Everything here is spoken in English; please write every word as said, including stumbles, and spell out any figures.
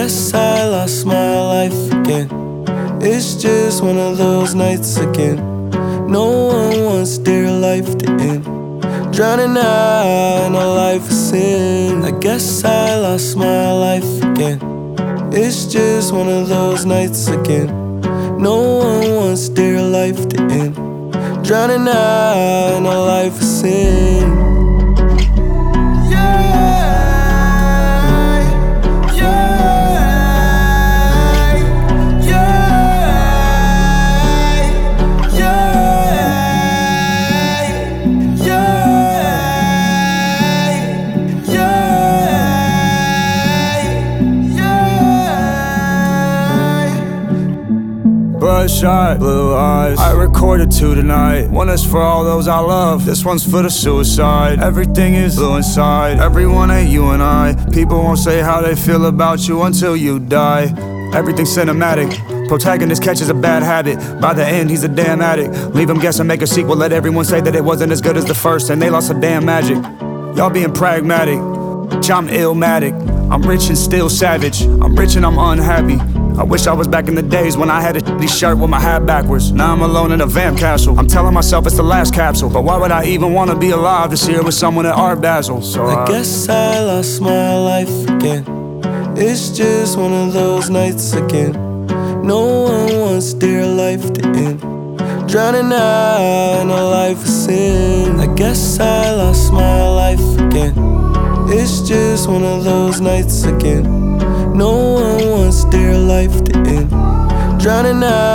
guess I lost my life again. It's just one of those nights again. No one wants their life to end. Drowning out in a life of sin. I guess I lost my life again. It's just one of those nights again. No one wants their life to end. Drowning out in a life of sin. Bloodshot, blue eyes, I recorded two tonight. One is for all those I love, this one's for the suicide. Everything is blue inside, everyone ain't you and I. People won't say how they feel about you until you die. Everything's cinematic, protagonist catches a bad habit. By the end he's a damn addict. Leave him guess and make a sequel, let everyone say that it wasn't as good as the first, and they lost a damn magic. Y'all being pragmatic, I'm illmatic. I'm rich and still savage, I'm rich and I'm unhappy. I wish I was back in the days when I had a shitty shirt with my hat backwards. Now I'm alone in a vamp castle. I'm telling myself it's the last capsule, but why would I even want to be alive to see her with someone at Art Basel? So I, I guess I lost my life again. It's just one of those nights again. No one wants their life to end. Drowning out in a life of sin. I guess I lost my life again. It's just one of those nights again. No one wants their life to end. Drowning out